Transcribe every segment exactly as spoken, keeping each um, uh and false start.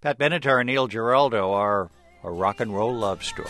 Pat Benatar and Neil Giraldo are a rock and roll love story.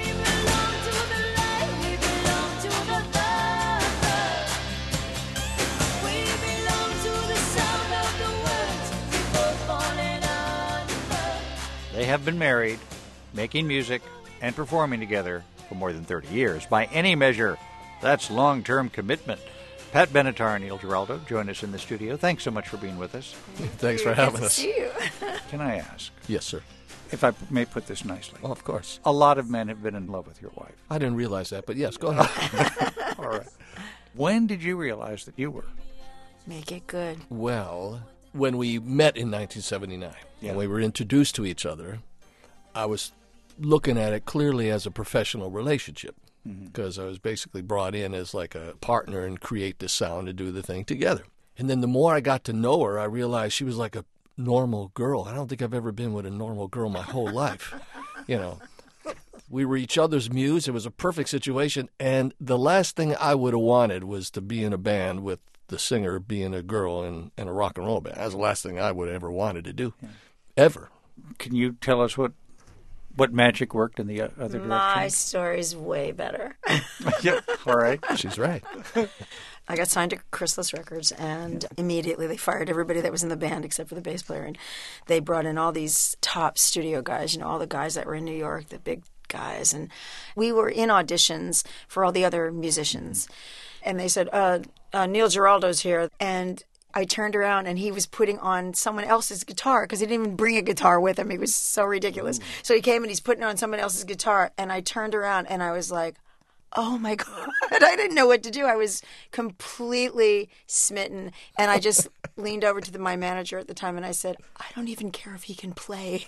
They have been married, making music, and performing together for more than thirty years. By any measure, that's long-term commitment. Pat Benatar and Neil Giraldo join us in the studio. Thanks so much for being with us. Thanks for having us. See you. Can I ask? Yes, sir. If I may put this nicely. Oh, of course. A lot of men have been in love with your wife. I didn't realize that, but yes, go ahead. All right. When did you realize that you were? Make it good. Well, when we met in nineteen seventy-nine, Yeah. and we were introduced to each other, I was looking at it clearly as a professional relationship, because I was basically brought in as like a partner and create this sound and do the thing together. And then the more I got to know her, I realized she was like a normal girl. I don't think I've ever been with a normal girl my whole life. You know, we were each other's muse. It was a perfect situation. And the last thing I would have wanted was to be in a band with the singer being a girl in, in a rock and roll band. That's the last thing I would have ever wanted to do, yeah. Ever. Can you tell us what what magic worked in the other direction? My story's way better. Yeah, all right. She's right. I got signed to Chrysalis Records, and immediately they fired everybody that was in the band except for the bass player. And they brought in all these top studio guys, you know, all the guys that were in New York, the big guys. And we were in auditions for all the other musicians. And they said, uh, uh, Neil Giraldo's here. And I turned around, and he was putting on someone else's guitar because he didn't even bring a guitar with him. He was so ridiculous. Ooh. So he came, and he's putting on someone else's guitar. And I turned around, and I was like, oh, my God. I didn't know what to do. I was completely smitten. And I just leaned over to the, my manager at the time, and I said, I don't even care if he can play.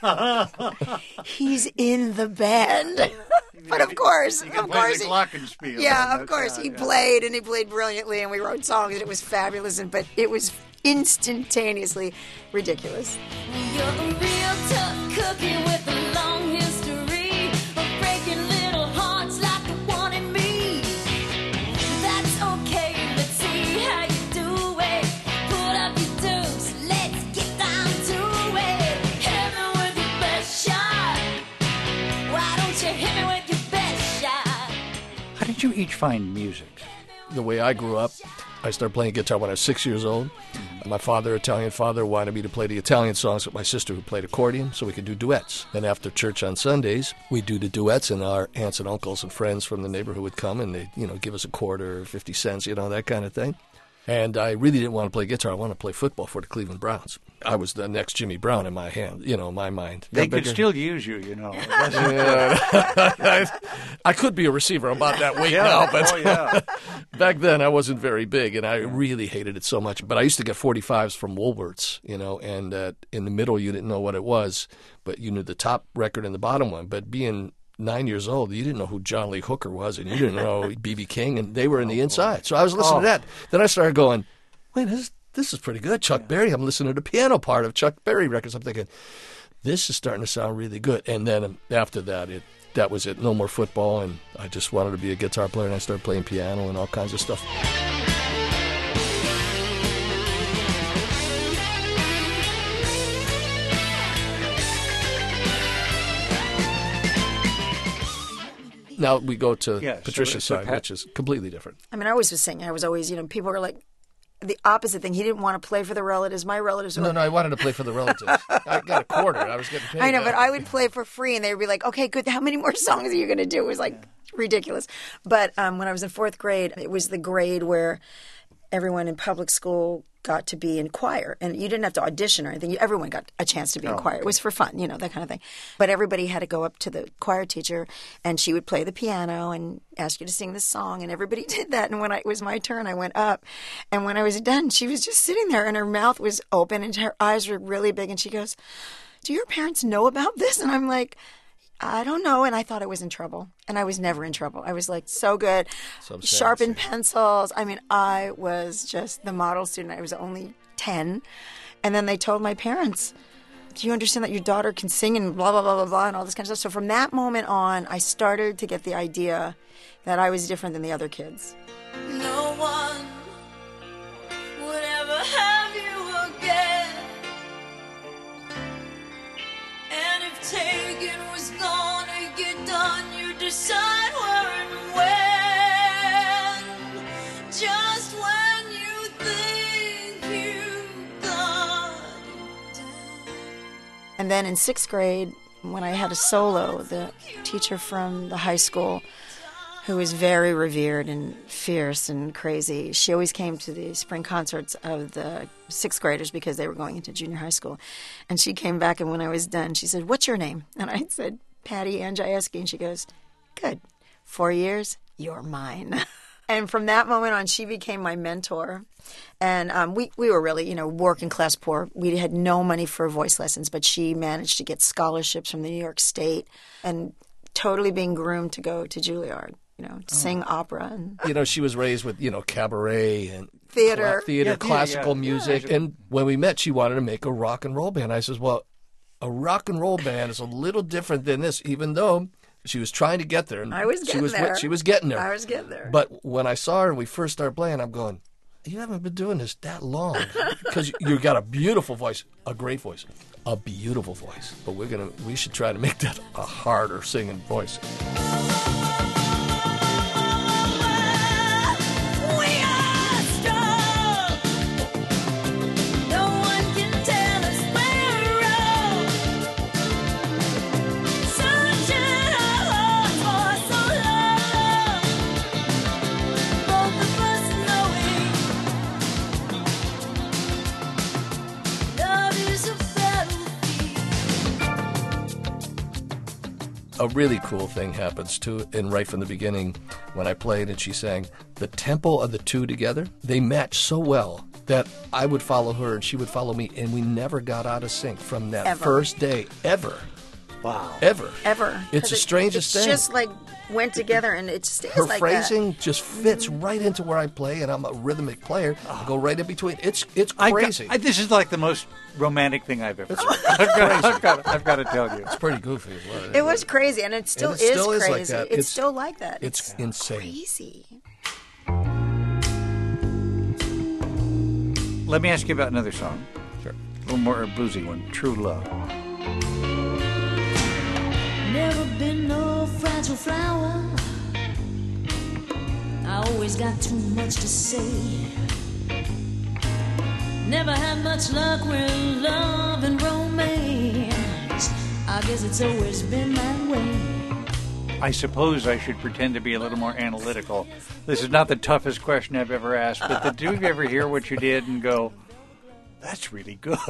He's in the band. But of course, he can of play course, the he, glockenspiel. yeah, of course, he yeah. played, and he played brilliantly, and we wrote songs, and it was fabulous, and but it was instantaneously ridiculous. You're a real tough cookie with a long history of breaking little hearts like the one in me. That's okay, let's see how you do it. Pull up your dukes, let's get down to it. Hit me with your best shot. Why don't you hit me with your best shot? How did you each find music? The way I grew up, I started playing guitar when I was six years old. My father, Italian father, wanted me to play the Italian songs with my sister who played accordion so we could do duets. Then after church on Sundays, we'd do the duets, and our aunts and uncles and friends from the neighborhood would come, and they'd, you know, give us a quarter or fifty cents, you know, that kind of thing. And I really didn't want to play guitar. I wanted to play football for the Cleveland Browns. I was the next Jimmy Brown in my hand, you know, in my mind. They Got could bigger. still use you, you know. Yeah. I, I could be a receiver. I'm about that weight Yeah. now, but Oh, yeah. back then I wasn't very big, and I really hated it so much. But I used to get forty-fives from Woolworths, you know, and uh, in the middle you didn't know what it was, but you knew the top record and the bottom one. But being nine years old, you didn't know who John Lee Hooker was, and you didn't know B B King, and they were in the inside. So I was listening Oh. to that. Then I started going, wait, this, this is pretty good. Chuck Berry. I'm listening to the piano part of Chuck Berry records. I'm thinking, this is starting to sound really good. And then um, after that, it that was it. No more football, and I just wanted to be a guitar player, and I started playing piano and all kinds of stuff. Now we go to Yeah, so- Patricia's so side, Pat- which is completely different. I mean, I always was singing. I was always, you know, people were like, the opposite thing. He didn't want to play for the relatives. My relatives were No, like, no, I wanted to play for the relatives. I got a quarter. I was getting paid. I know, but I would play for free, and they would be like, okay, good. How many more songs are you going to do? It was like ridiculous. But um, when I was in fourth grade, it was the grade where everyone in public school got to be in choir. And you didn't have to audition or anything. Everyone got a chance to be in Oh, choir. okay. It was for fun, you know, that kind of thing. But everybody had to go up to the choir teacher, and she would play the piano and ask you to sing this song. And everybody did that. And when I, it was my turn, I went up. And when I was done, she was just sitting there, and her mouth was open, and her eyes were really big. And she goes, do your parents know about this? And I'm like, I don't know. And I thought I was in trouble. And I was never in trouble. I was like, so good. So sad Sharpened to see. pencils. I mean, I was just the model student. I was only ten. And then they told my parents, do you understand that your daughter can sing and blah, blah, blah, blah, blah, and all this kind of stuff. So from that moment on, I started to get the idea that I was different than the other kids. No one would ever have you again. thinking was gonna get done, you decide where and when. Just when you think you got it done. And then in sixth grade, when I had a solo, the teacher from the high school, who was very revered and fierce and crazy, she always came to the spring concerts of the sixth graders because they were going into junior high school. And she came back, and when I was done, she said, "What's your name?" And I said, "Patty Andrzejewski." And she goes, "Good. Four years, you're mine." And from that moment on, she became my mentor. And um, we, we were really, you know, working class poor. We had no money for voice lessons, but she managed to get scholarships from the New York State and totally being groomed to go to Juilliard, you know, to sing opera. And You know, she was raised with, you know, cabaret and Theater. cla- theater, Yeah, yeah, classical yeah. music. Yeah. And when we met, she wanted to make a rock and roll band. I says, well, a rock and roll band is a little different than this, even though she was trying to get there. And I was she getting was, there. She was getting there. I was getting there. But when I saw her and we first started playing, I'm going, you haven't been doing this that long. Because you got a beautiful voice, a great voice, a beautiful voice. But we're gonna, we should try to make that a harder singing voice. We are strong. No one can tell us we're wrong. Searching our hearts for so long. Both of us knowing love is a battlefield. A really cool thing happens too, and right from the beginning, when I played and she sang, the tempo of the two together, they matched so well that I would follow her and she would follow me, and we never got out of sync from that Ever. first day, ever, Wow. ever. Ever. It's 'Cause the it- strangest it's thing. just like went together, and it stays Her like phrasing just fits right into where I play, and I'm a rhythmic player. I go right in between. It's it's I got- crazy. I, this is like the most romantic thing I've ever seen. I've, got, I've, got, I've got to tell you. it's pretty goofy as well. that. It was crazy, and it still And it is still is like crazy. that. It's, It's- still like that. It's insane. crazy. Let me ask you about another song. Sure. A little more bluesy one, True Love. Never been no fragile flower. I always got too much to say. Never had much luck with love and romance. I guess it's always been that way. I suppose I should pretend to be a little more analytical. This is not the toughest question I've ever asked, but did you ever hear what you did and go, that's really good?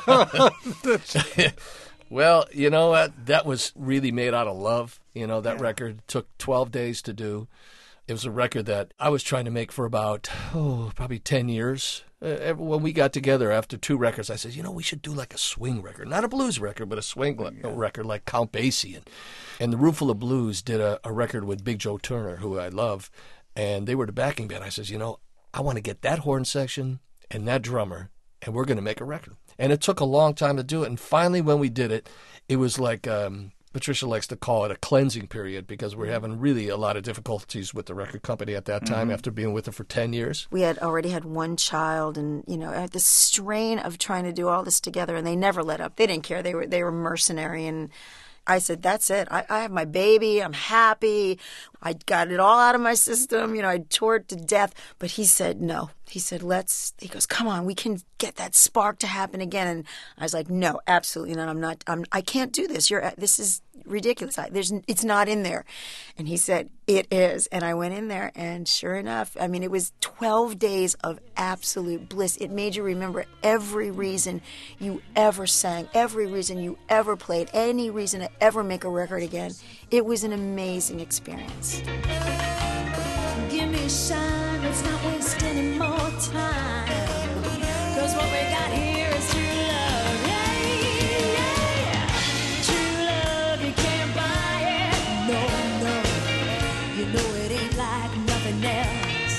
Well, you know what? That was really made out of love. You know, that record took twelve days to do. It was a record that I was trying to make for about, oh, probably ten years. Uh, when we got together after two records, I said, you know, we should do like a swing record. Not a blues record, but a swing le- record like Count Basie. And, and the Roomful of Blues did a, a record with Big Joe Turner, who I love, and they were the backing band. I says, you know, I want to get that horn section and that drummer, and we're going to make a record. And it took a long time to do it. And finally, when we did it, it was like um, Patricia likes to call it a cleansing period, because we're having really a lot of difficulties with the record company at that time after being with it for ten years. We had already had one child, and you know, the strain of trying to do all this together, and they never let up. They didn't care. They were they were mercenary, and I said, that's it. I, I have my baby. I'm happy. I got it all out of my system. You know, I tore it to death. But he said, no. He said, let's, he goes, come on, we can get that spark to happen again. And I was like, no, absolutely not. I'm not, I'm, I can't do this. You're, this is ridiculous. I, there's, it's not in there. And he said, it is. And I went in there, and sure enough, I mean, it was twelve days of absolute bliss. It made you remember every reason you ever sang, every reason you ever played, any reason to ever make a record again. It was an amazing experience. Give me a sign, let's not waste any more time. Cause what we got here is true love. Yeah, yeah. True love, you can't buy it. No, no. You know it ain't like nothing else.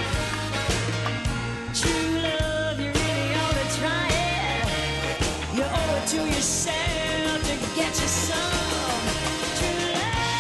True love, you really ought to try it. You owe it to yourself to get you some. True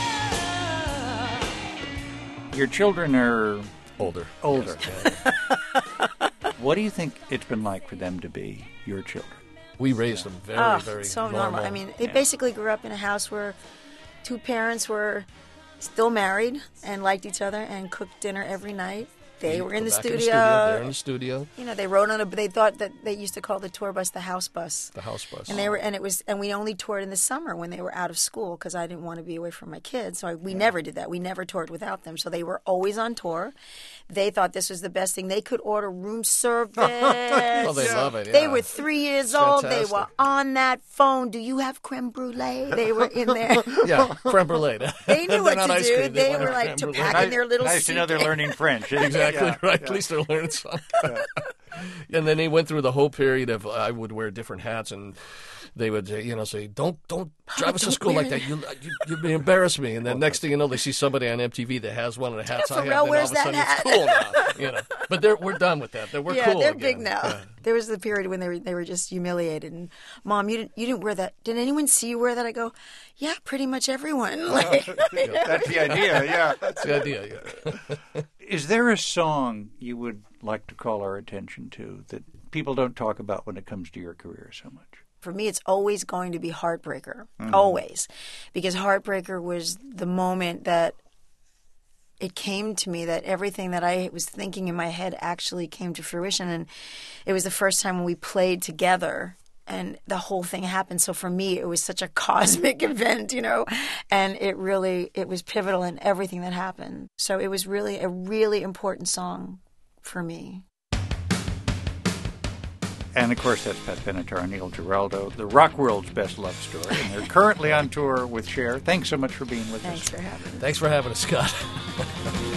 love. Your children are Older. older. What do you think it's been like for them to be your children? We raised them very, oh, very so normal. normal. I mean, they Yeah. basically grew up in a house where two parents were still married and liked each other and cooked dinner every night. They You were in go the back studio. They're in the studio. You know, they rode on a. They thought that they used to call the tour bus the house bus. The house bus. And they were, and it was, and we only toured in the summer when they were out of school because I didn't want to be away from my kids. So I, we never did that. We never toured without them. So they were always on tour. They thought this was the best thing. They could order room service. Oh, they love it. They yeah. were three years old. They fantastic. were on that phone. Do you have creme brulee? They were in there. Yeah, creme brulee. They knew They're what not to ice do. cream. They want were a like creme to brulee. pack in their little Nice to know they're suitcase. learning French. Exactly Yeah, right. yeah. At least they're learning something. And then they went through the whole period of uh, I would wear different hats, and they would, uh, you know, say, "Don't, don't drive us to don't school wear like that. You, you, you embarrass me." And then next thing you know, they see somebody on M T V that has one of the hats I have. Pharrell Then all wears of a sudden, that it's cool now. You know, but they're, we're done with that. We're yeah, cool. they're again. big now. Yeah. There was the period when they were they were just humiliated. And Mom, you didn't you didn't wear that. Did anyone see you wear that? I go, yeah, pretty much everyone. Like, That's the idea, yeah. That's the idea. Yeah. Is there a song you would like to call our attention to that people don't talk about when it comes to your career so much? For me, it's always going to be Heartbreaker, always, because Heartbreaker was the moment that it came to me that everything that I was thinking in my head actually came to fruition, and it was the first time when we played together. And the whole thing happened. So for me, it was such a cosmic event, you know, and it really, it was pivotal in everything that happened. So it was really a really important song for me. And, of course, that's Pat Benatar and Neil Giraldo, the rock world's best love story. And they're currently on tour with Cher. Thanks so much for being with Thanks us. for having me. Thanks for having us, Scott.